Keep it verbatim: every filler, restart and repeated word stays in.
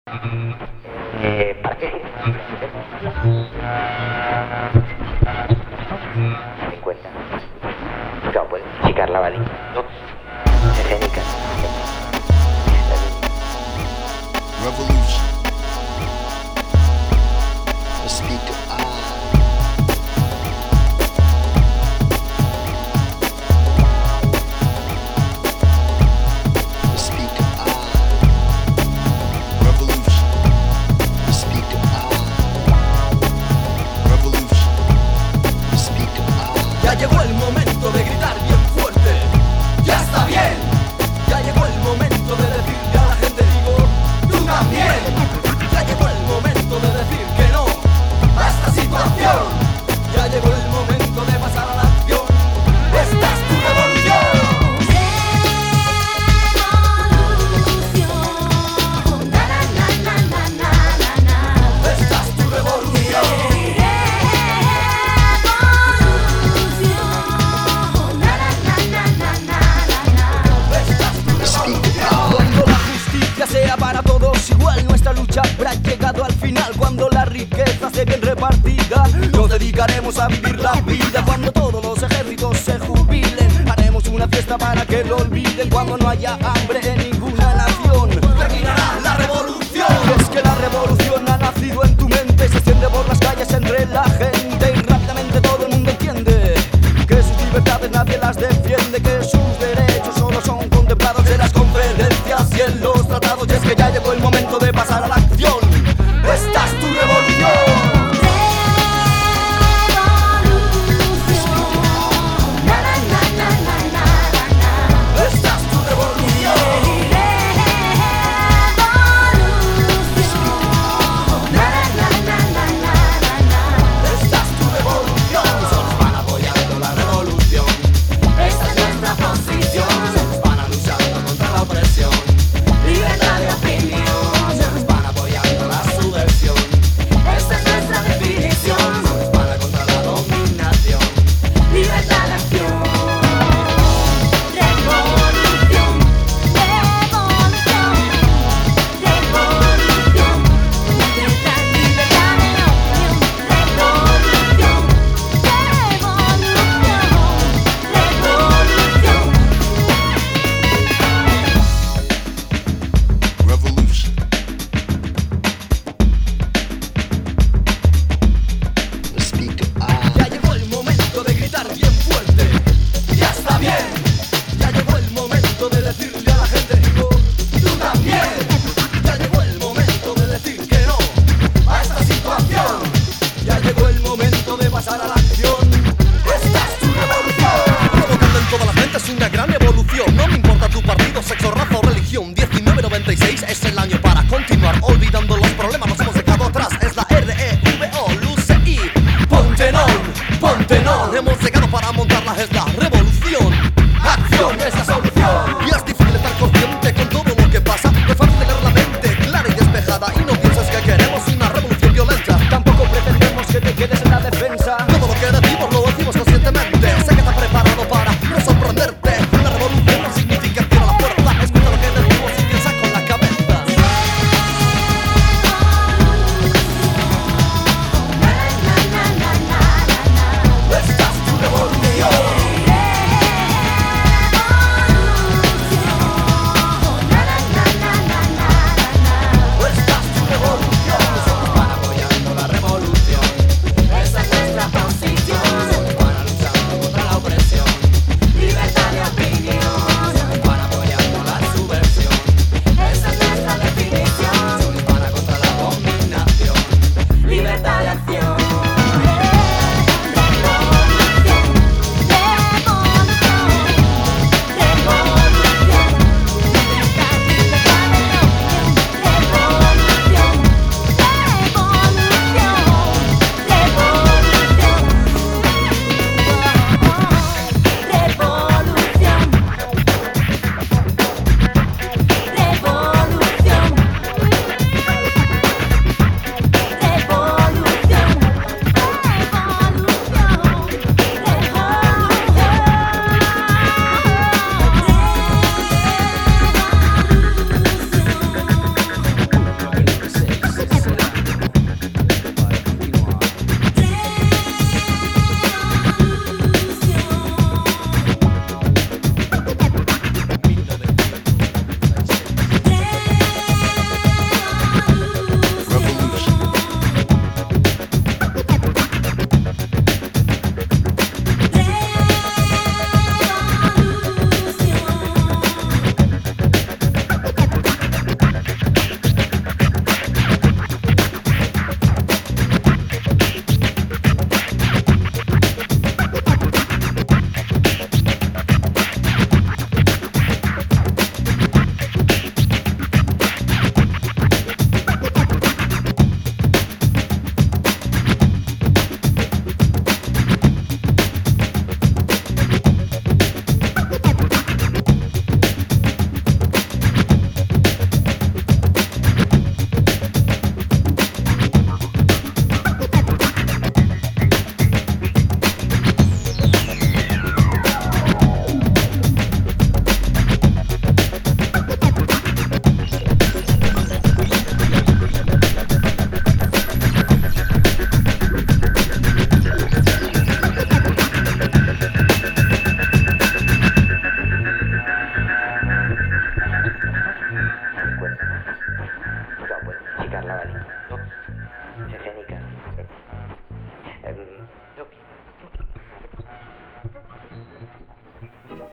Eh, participa. cincuenta. Yo puedo chicar la balita. Escénica. Revolution. The speaker I. The speaker I. Revolution. The speaker I. Revolution. The speaker I. Ya llegó el momento de gritar bien fuerte. ¡Ya está bien! Ya llegó el momento de decirle a la gente, digo, ¡tú también! Ya llegó el momento de decir que no a esta situación. Ya llegó el momento de pasar a la acción. ¡Esta es tu revolución! Revolución, na na na na na na na. ¡Esta es tu revolución! Revolución, na na na na na na na. ¡Esta es tu The speaker I. Cuando la justicia sea para todos igual, nuestra lucha habrá llegado al final. Cuando la riqueza esté bien repartida, nos dedicaremos a vivir la vida. Cuando todos los ejércitos se jubilen, haremos una fiesta para que lo olviden. Cuando no haya hambre en ninguna nación, terminará la revolución. Y es que la revolución ha nacido en tu mente, se extiende por las calles entre la gente y rápidamente todo el mundo entiende que sus libertades nadie las defiende, que sus derechos solo son contemplados en las conferencias y en los tratados. Y es que ya llegó el